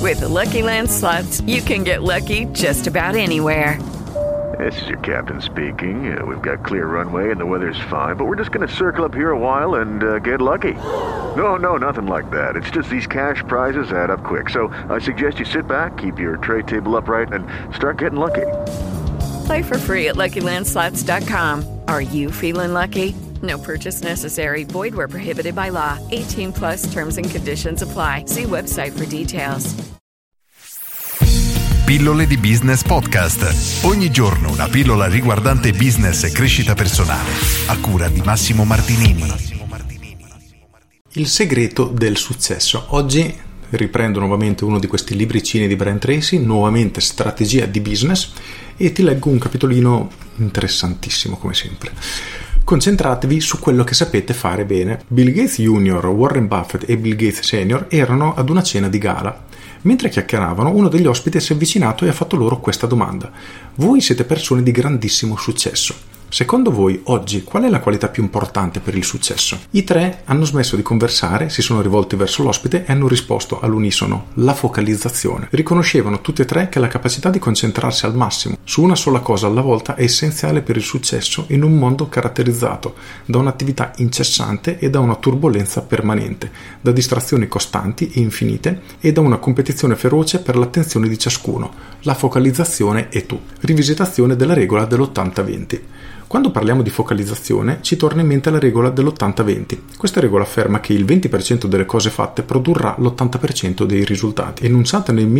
With the Lucky Land Slots, you can get lucky just about anywhere. This is your captain speaking. We've got clear runway and the weather's fine, but we're just going to circle up here a while and get lucky. No, nothing like that. It's just these cash prizes add up quick. So I suggest you sit back, keep your tray table upright, and start getting lucky. Play for free at LuckyLandSlots.com. Are you feeling lucky? No purchase necessary. Void where prohibited by law. 18 plus terms and conditions apply. See website for details. Pillole di Business Podcast. Ogni giorno una pillola riguardante business e crescita personale. A cura di Massimo Martinini. Il segreto del successo. Oggi riprendo nuovamente uno di questi libricini di Brian Tracy, nuovamente strategia di business, e ti leggo un capitolino interessantissimo come sempre. Concentratevi su quello che sapete fare bene. Bill Gates Jr., Warren Buffett e Bill Gates Sr. erano ad una cena di gala. Mentre chiacchieravano, uno degli ospiti si è avvicinato e ha fatto loro questa domanda: voi siete persone di grandissimo successo. Secondo voi, oggi, qual è la qualità più importante per il successo? I tre hanno smesso di conversare, si sono rivolti verso l'ospite e hanno risposto all'unisono: la focalizzazione. Riconoscevano tutti e tre che la capacità di concentrarsi al massimo su una sola cosa alla volta è essenziale per il successo in un mondo caratterizzato da un'attività incessante e da una turbolenza permanente, da distrazioni costanti e infinite e da una competizione feroce per l'attenzione di ciascuno. La focalizzazione è tu. Rivisitazione della regola dell'80-20. Quando parliamo di focalizzazione ci torna in mente la regola dell'80-20. Questa regola afferma che il 20% delle cose fatte produrrà l'80% dei risultati. Enunciata nel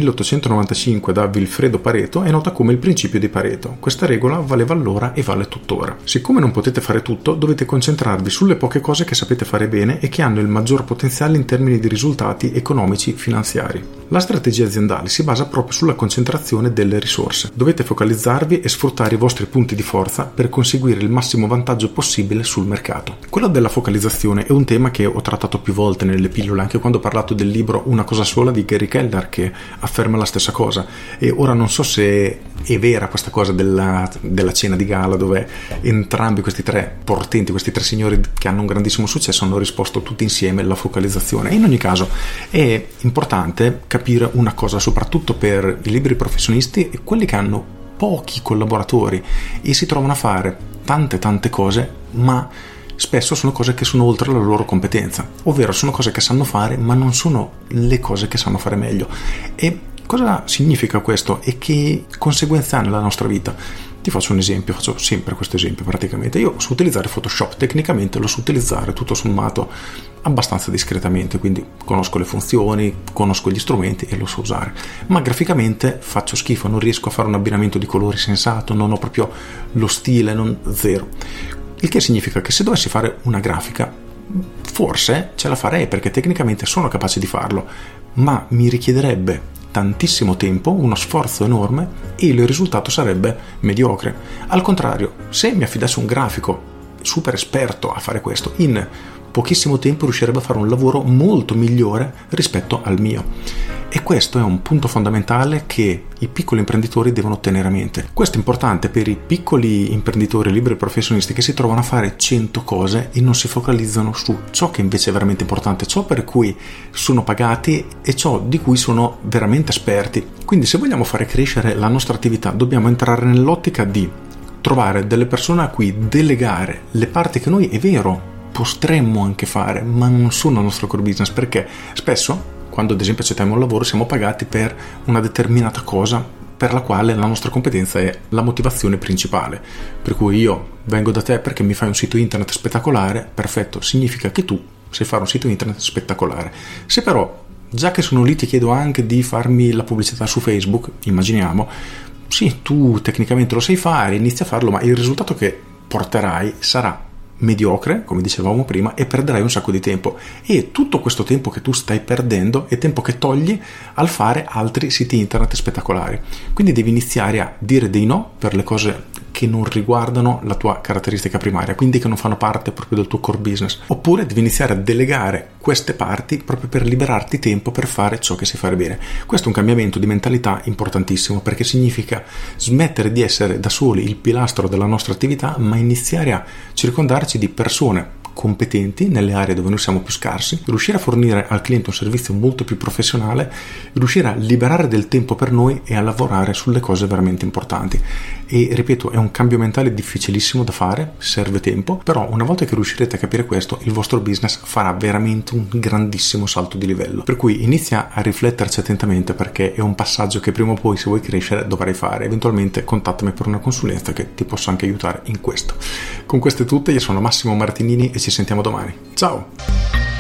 1895 da Vilfredo Pareto, è nota come il principio di Pareto. Questa regola valeva allora e vale tuttora. Siccome non potete fare tutto, dovete concentrarvi sulle poche cose che sapete fare bene e che hanno il maggior potenziale in termini di risultati economici finanziari. La strategia aziendale si basa proprio sulla concentrazione delle risorse. Dovete focalizzarvi e sfruttare i vostri punti di forza per conseguire il massimo vantaggio possibile sul mercato. Quello della focalizzazione è un tema che ho trattato più volte nelle pillole, anche quando ho parlato del libro Una cosa sola di Gary Keller, che afferma la stessa cosa. E ora non so se è vera questa cosa della cena di gala, dove entrambi questi tre portenti, questi tre signori che hanno un grandissimo successo, hanno risposto tutti insieme alla focalizzazione. E in ogni caso è importante capire una cosa, soprattutto per i liberi professionisti e quelli che hanno pochi collaboratori e si trovano a fare tante cose, ma spesso sono cose che sono oltre la loro competenza, ovvero sono cose che sanno fare ma non sono le cose che sanno fare meglio. E cosa significa questo e che conseguenze ha nella nostra vita? Ti faccio un esempio, faccio sempre questo esempio praticamente. Io so utilizzare Photoshop, tecnicamente lo so utilizzare tutto sommato abbastanza discretamente, quindi conosco le funzioni, conosco gli strumenti e lo so usare, ma graficamente faccio schifo, non riesco a fare un abbinamento di colori sensato, non ho proprio lo stile, zero. Il che significa che se dovessi fare una grafica forse ce la farei, perché tecnicamente sono capace di farlo, ma mi richiederebbe tantissimo tempo, uno sforzo enorme e il risultato sarebbe mediocre. Al contrario, se mi affidassi un grafico super esperto a fare questo, in pochissimo tempo riuscirebbe a fare un lavoro molto migliore rispetto al mio. E questo è un punto fondamentale che i piccoli imprenditori devono tenere a mente. Questo è importante per i piccoli imprenditori liberi professionisti che si trovano a fare 100 cose e non si focalizzano su ciò che invece è veramente importante, ciò per cui sono pagati e ciò di cui sono veramente esperti. Quindi se vogliamo fare crescere la nostra attività dobbiamo entrare nell'ottica di trovare delle persone a cui delegare le parti che noi, è vero, potremmo anche fare, ma non sono il nostro core business, perché spesso quando ad esempio accettiamo un lavoro siamo pagati per una determinata cosa per la quale la nostra competenza è la motivazione principale, per cui io vengo da te perché mi fai un sito internet spettacolare, perfetto, significa che tu sai fare un sito internet spettacolare. Se però già che sono lì ti chiedo anche di farmi la pubblicità su Facebook, immaginiamo, sì, tu tecnicamente lo sai fare, inizi a farlo, ma il risultato che porterai sarà mediocre, come dicevamo prima, e perderai un sacco di tempo, e tutto questo tempo che tu stai perdendo è tempo che togli al fare altri siti internet spettacolari. Quindi devi iniziare a dire dei no per le cose che non riguardano la tua caratteristica primaria, quindi che non fanno parte proprio del tuo core business, oppure devi iniziare a delegare queste parti proprio per liberarti tempo per fare ciò che sai fare bene. Questo è un cambiamento di mentalità importantissimo, perché significa smettere di essere da soli il pilastro della nostra attività, ma iniziare a circondarci di persone competenti nelle aree dove noi siamo più scarsi, riuscire a fornire al cliente un servizio molto più professionale, riuscire a liberare del tempo per noi e a lavorare sulle cose veramente importanti. E ripeto, è un cambio mentale difficilissimo da fare, serve tempo, però una volta che riuscirete a capire questo, il vostro business farà veramente un grandissimo salto di livello. Per cui inizia a rifletterci attentamente, perché è un passaggio che prima o poi, se vuoi crescere, dovrai fare. Eventualmente contattami per una consulenza che ti possa anche aiutare in questo. Con queste tutte, io sono Massimo Martinini e ci sentiamo domani. Ciao!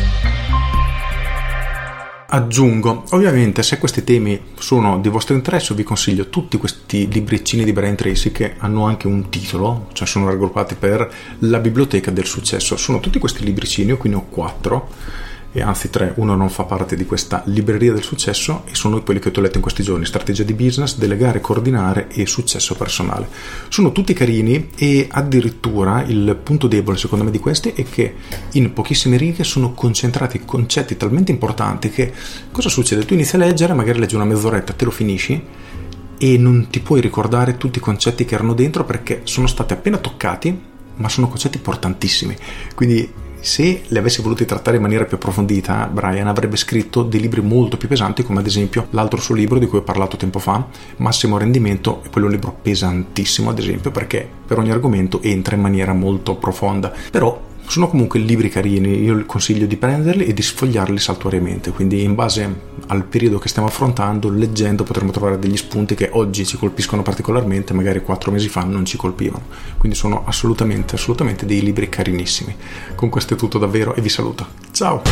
Aggiungo, ovviamente, se questi temi sono di vostro interesse, vi consiglio tutti questi libricini di Brian Tracy che hanno anche un titolo, cioè sono raggruppati per la biblioteca del successo. Sono tutti questi libricini, io qui ne ho 4, e anzi 3, uno non fa parte di questa libreria del successo, e sono quelli che ho letto in questi giorni: strategia di business, delegare, coordinare e successo personale. Sono tutti carini, e addirittura il punto debole secondo me di questi è che in pochissime righe sono concentrati concetti talmente importanti che cosa succede? Tu inizi a leggere, magari leggi una mezz'oretta, te lo finisci e non ti puoi ricordare tutti i concetti che erano dentro, perché sono stati appena toccati, ma sono concetti importantissimi. Quindi se li avessi voluti trattare in maniera più approfondita, Brian avrebbe scritto dei libri molto più pesanti, come ad esempio l'altro suo libro di cui ho parlato tempo fa, Massimo Rendimento. E quello è un libro pesantissimo, ad esempio, perché per ogni argomento entra in maniera molto profonda. Però sono comunque libri carini, io consiglio di prenderli e di sfogliarli saltuariamente, quindi in base al periodo che stiamo affrontando, leggendo potremo trovare degli spunti che oggi ci colpiscono particolarmente, magari 4 mesi fa non ci colpivano. Quindi sono assolutamente dei libri carinissimi. Con questo è tutto davvero e vi saluto. Ciao!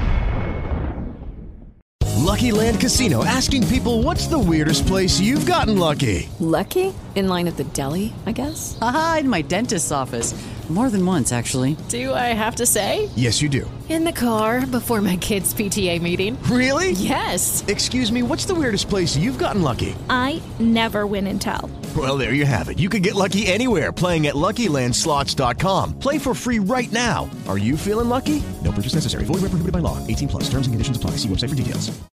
Lucky Land Casino, asking people, what's the weirdest place you've gotten lucky? Lucky? In line at the deli, I guess? Aha, in my dentist's office. More than once, actually. Do I have to say? Yes, you do. In the car before my kids' PTA meeting. Really? Yes. Excuse me, what's the weirdest place you've gotten lucky? I never win and tell. Well, there you have it. You can get lucky anywhere, playing at LuckyLandSlots.com. Play for free right now. Are you feeling lucky? No purchase necessary. Void where prohibited by law. 18+. Terms and conditions apply. See website for details.